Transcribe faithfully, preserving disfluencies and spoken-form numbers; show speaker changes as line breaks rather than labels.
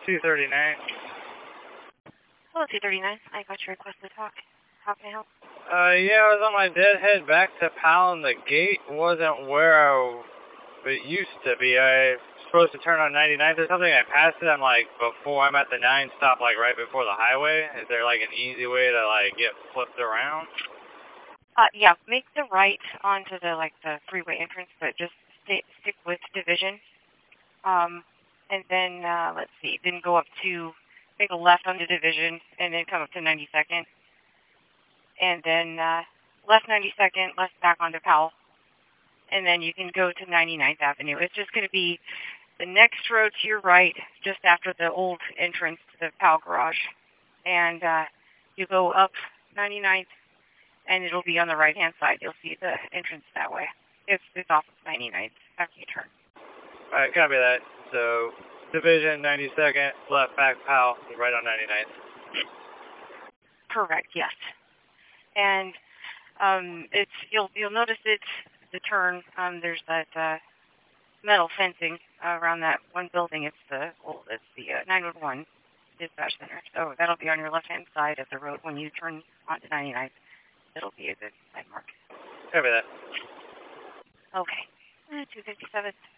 two thirty-nine.
Hello, two thirty-nine. I got your request to talk. How can I help?
Uh, yeah, I was on my deadhead back to Powell, and the gate wasn't where I, it used to be. I was supposed to turn on ninety-ninth or something. I passed it. I'm like, before I'm at the nine stop, like right before the highway. Is there like an easy way to like get flipped around?
Uh, yeah, make the right onto the like the freeway entrance, but just stay, stick with Division. Um, and then uh, let's see, then go up to make a left onto Division, and then come up to ninety-second, and then uh, left ninety-second, left back onto Powell, and then you can go to ninety-ninth Avenue. It's just going to be the next road to your right, just after the old entrance to the Powell garage, and uh, you go up ninety-ninth. And it'll be on the right-hand side. You'll see the entrance that way. It's, it's off of ninety-ninth after you turn.
All right, copy that. So, Division, ninety-second, left back Powell, right on ninety-ninth.
Correct, yes. And um, it's you'll you'll notice it's the turn. Um, there's that uh, metal fencing uh, around that one building. It's the well, it's the uh, nine one one dispatch center. So that'll be on your left-hand side of the road when you turn onto ninety-ninth. It'll be a good landmark.
Copy that.
Okay. Uh, two fifty-seven.